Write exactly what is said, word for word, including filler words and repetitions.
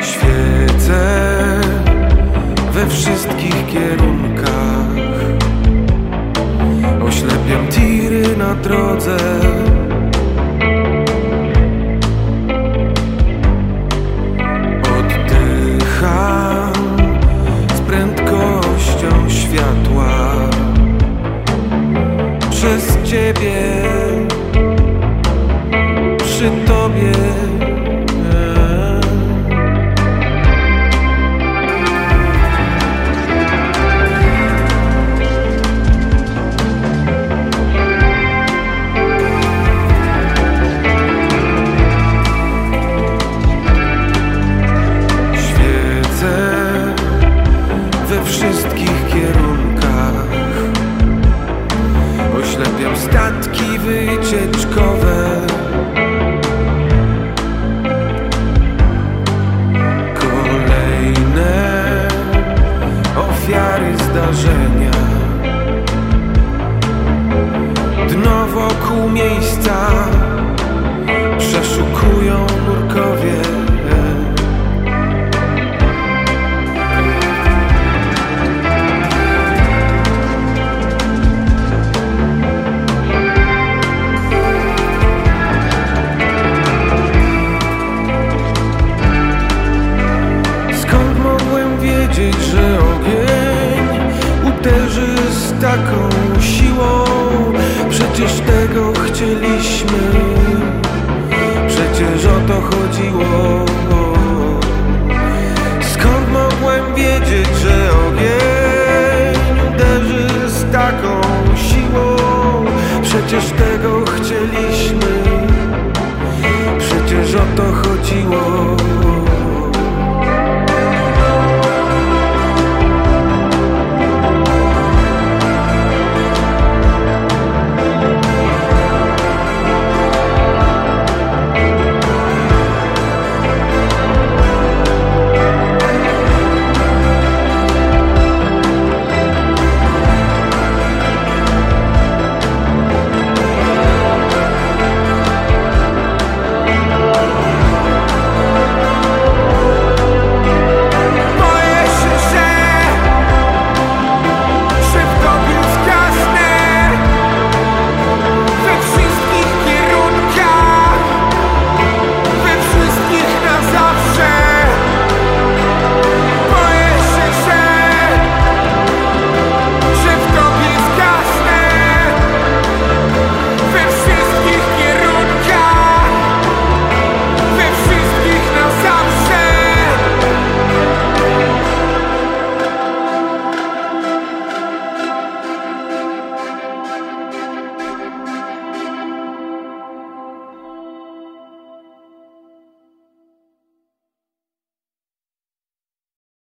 Świecę we wszystkich kierunkach, oślepiam tiry na drodze. Oddycham z prędkością światła przez Ciebie, przy Tobie. We wszystkich kierunkach oślepiam statki wycieczkowe. Kolejne ofiary zdarzenia, dno wokół miejsca przeszukują nurkowie. Wiedzieć, że ogień uderzy z taką siłą. Przecież tego chcieliśmy, przecież o to chodziło.